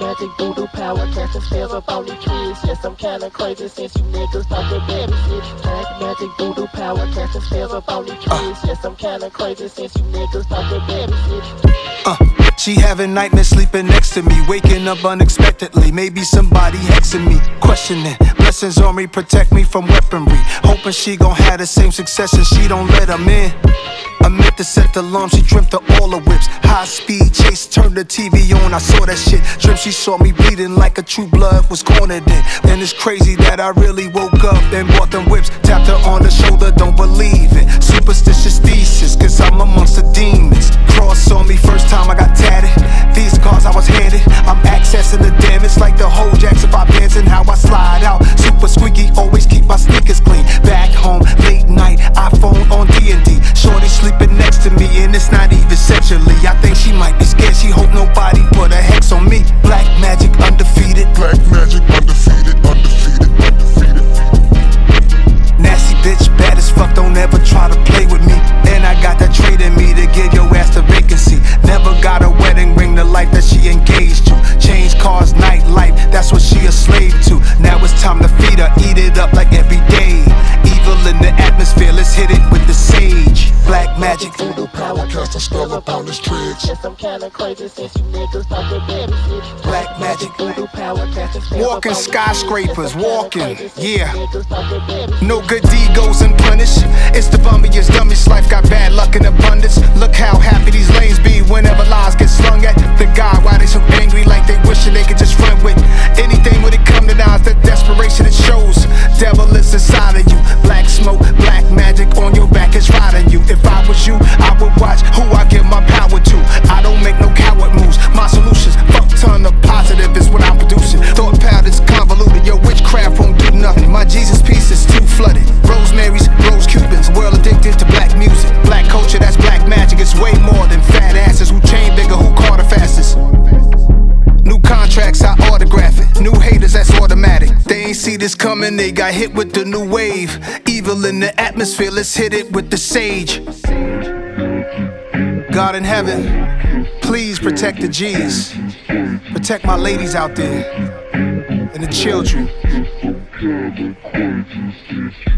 magic voodoo power, casting spells up on these kids. Yes, I'm kinda crazy since you niggas talking baby shit. Black magic voodoo power, casting spells up on these kids. Yes, I'm kinda crazy since you niggas talking baby shit. She having nightmares sleeping next to me, waking up unexpectedly. Maybe somebody hexing me, questioning. Blessings on me, protect me from weaponry. Hoping she gon' have the same success and she don't let them in. I meant to set the alarm, she dreamt of all the whips. High speed chase, turned the TV on, I saw that shit. Dreamt she saw me bleeding like a True Blood was cornered in. Then it's crazy that I really woke up and bought them whips. Tapped her on the shoulder, don't believe it. Superstitious thesis, cause I'm amongst the demons. Cross on me, first time I got tatted. These cards I was handed, I'm accessing the damage like the whole jacks if I dance and how I slide out. Super squeaky, always keep my sneakers clean. Back home, late night, iPhone on D&D. Shorty sleeping next to me and it's not even sexually. I think she might be scared, she hope nobody put a hex on me. Black magic undefeated. Black magic undefeated, undefeated, undefeated. Nasty bitch, bad as fuck, don't ever try to play with me. And I got that trade in me to give your ass the vacancy. Never got a wedding ring, the life that she engaged to. Change cars, nightlife, that's what she a slave to. Now it's time to feed her, eat it up like every day. Evil in the atmosphere, let's hit it with the sage. Black magic voodoo power, cast a spell upon his tricks. Yes, I'm kinda crazy since you niggas talking baby shit. Black magic voodoo power, casting spells up walking on these skyscrapers, kids. Yes, I'm kinda walking, crazy since yeah. you niggas talking baby shit. No good deed goes unpunished. It's the bummiest, dumbest life, got bad luck in abundance. Look how happy these lanes be whenever lies get slung at the guy. Why they so angry like they wishing they could just run with anything when it come to knives, that desperation it shows. Devil is inside of you, black smoke, black magic on your back is riding you. If I was you, I would watch who I give my power to. I don't make no coward moves, my solutions, fuck ton of positive is what I'm producing. Thought patterns convoluted, your witchcraft won't do nothing. My Jesus piece is too flooded. Rosemary's, rose Cubans, world addicted to black music. Black culture, that's black magic, it's way more than fat asses. Who chain bigger, who caught the fastest. New contracts, I autograph it. New haters, that's automatic. They ain't see this coming, they got hit with the new wave. Evil in the atmosphere, let's hit it with the sage. God in heaven, please protect the G's. Protect my ladies out there and the children.